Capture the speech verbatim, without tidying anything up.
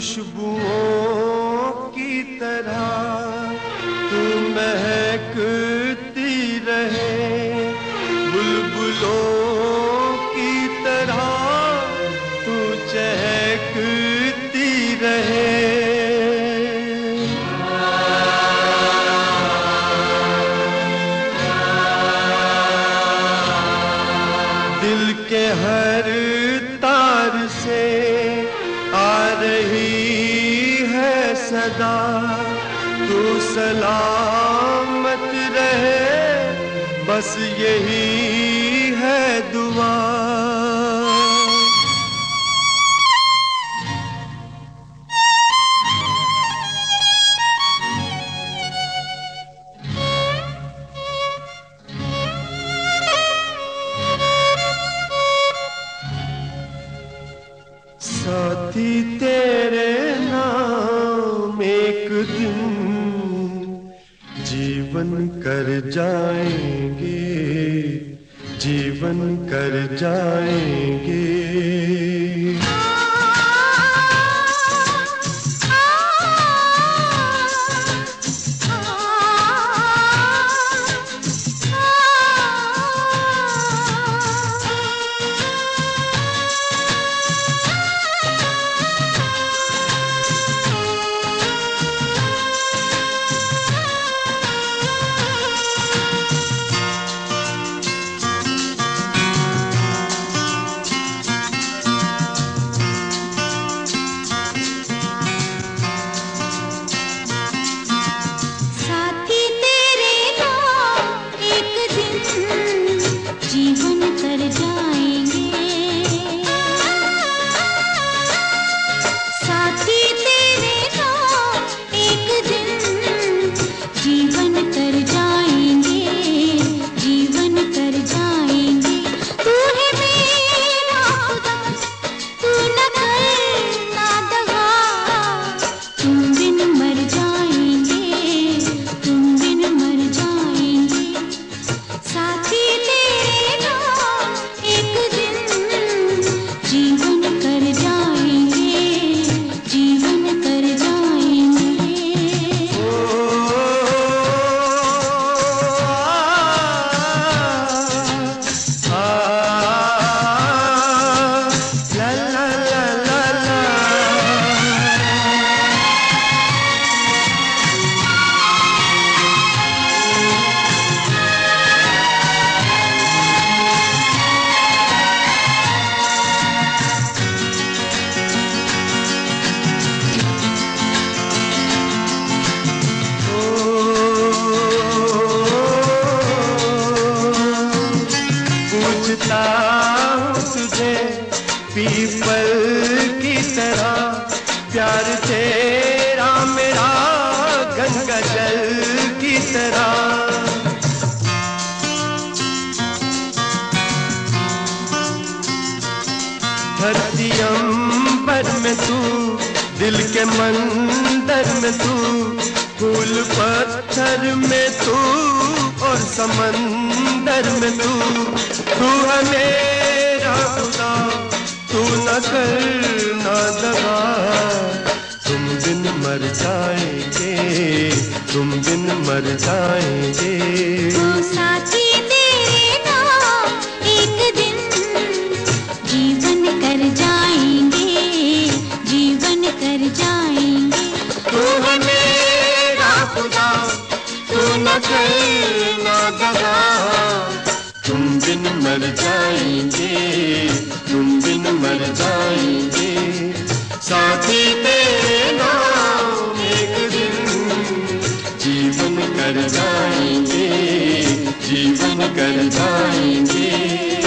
खुशबुओं की तरह तू महकती रहे, बुलबुलों की तरह तू चहकती रहे। दिल के हर तार से आ रही है सदा, तू सलामत रहे, बस यही है दुआ। साथी तेरे नाम एक दिन जीवन कर जाएंगे, जीवन कर जाएंगे। तुझे पीपल की तरह, प्यार तेरा मेरा गंगा जल की तरह। धरती अंबर में तू, दिल के मंदिर में तू, फूल पत्थर में तू और समंदर में तू। तू है मेरा खुदा, तू न करना दगा, तुम बिन मर जाएंगे, तुम बिन मर जाएंगे। तू साथी तेरे नाम एक दिन जीवन कर जाएंगे, जीवन कर जाएंगे। तू है मेरा खुदा, तू न करना दगा, तुम बिन मर जाएंगे, तुम बिन मर जाएंगे। साथी तेरे नाम एक दिन जीवन कर जाएंगे, जीवन कर जाएंगे।